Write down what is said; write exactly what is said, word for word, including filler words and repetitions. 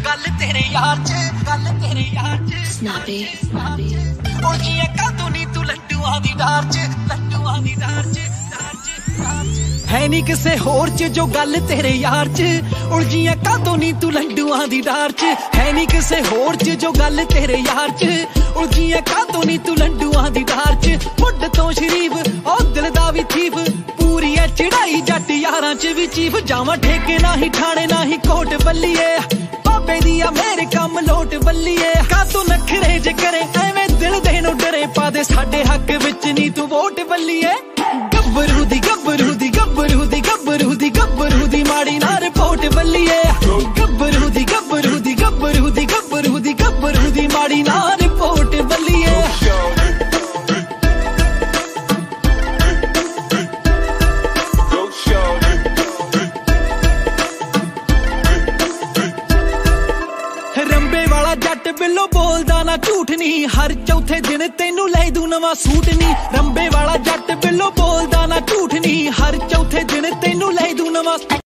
गल तेरे यार च गल तेरे यार च स्नैपी स्नैपी उलझियां कातों नी तू लड्डूआं दी डार च लड्डूआं दी डार च डार च डार च है नी किसे होर च जो गल तेरे यार च उलझियां कातों नी तू लड्डूआं दी डार च है नी किसे होर च जो गल तेरे यार च उलझियां कातों नी तू लड्डूआं दी डार च मुੱਢ ਤੋਂ शरीफ ओ दिल दा भी थीफ पूरी है चढ़ाई जट यारां च भी चीफ जावां ठेके ना ही ठाणे ना ही कोट बल्लीए बाबे दिया मेरे कम लोट बल्लीए कातों नखरे जे करे एवें दिल दे नु डरे पा दे साडे हक विच नी तू वोट बल्लीए गब्बरू दी गब्बरू दी गब्बरू दी गब्बरू दी गब्बरू दी माड़ी ना रिपोर्ट बल्लीए गब्बरू दी गब्बरू दी गब्बरू दी गब्बरू दी गब्बरू दी माड़ी ना रिपोर्ट बल्लीए रंबे वाला जट बिल्लो बोलदा ना झूठ नी हर चौथे दिन तेनू लै दूं नवां सूट नी रंबे वाला जट बिल्लो बोलदा ना झूठ नी हर चौथे दिन तेनू लै दूं नवां